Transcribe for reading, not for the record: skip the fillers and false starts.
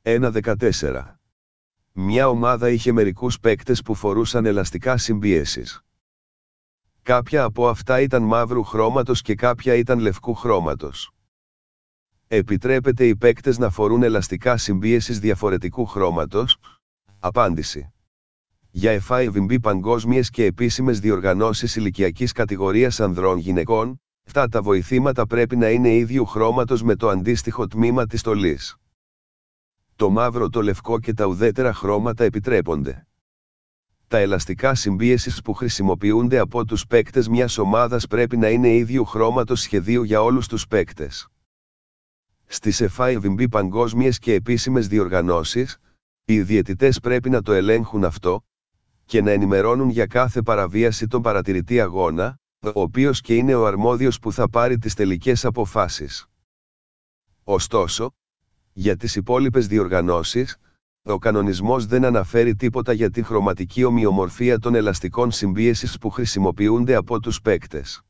1.14. Μια ομάδα είχε μερικούς παίκτες που φορούσαν ελαστικά συμπίεσης. Κάποια από αυτά ήταν μαύρου χρώματος και κάποια ήταν λευκού χρώματος. Επιτρέπεται οι παίκτες να φορούν ελαστικά συμπίεσης διαφορετικού χρώματος? Απάντηση. Για FIVB παγκόσμιες και επίσημες διοργανώσεις ηλικιακής κατηγορίας ανδρών-γυναικών, αυτά τα βοηθήματα πρέπει να είναι ίδιου χρώματος με το αντίστοιχο τμήμα της στολής. Το μαύρο, το λευκό και τα ουδέτερα χρώματα επιτρέπονται. Τα ελαστικά συμπίεσης που χρησιμοποιούνται από τους παίκτες μιας ομάδας πρέπει να είναι ίδιου χρώματος σχεδίου για όλους τους παίκτες. Στις FIVB παγκόσμιες και επίσημες διοργανώσεις, οι διαιτητές πρέπει να το ελέγχουν αυτό, και να ενημερώνουν για κάθε παραβίαση τον παρατηρητή αγώνα, ο οποίος και είναι ο αρμόδιος που θα πάρει τις τελικές αποφάσεις. Ωστόσο, για τις υπόλοιπες διοργανώσεις, ο κανονισμός δεν αναφέρει τίποτα για την χρωματική ομοιομορφία των ελαστικών συμπίεσης που χρησιμοποιούνται από τους παίκτες.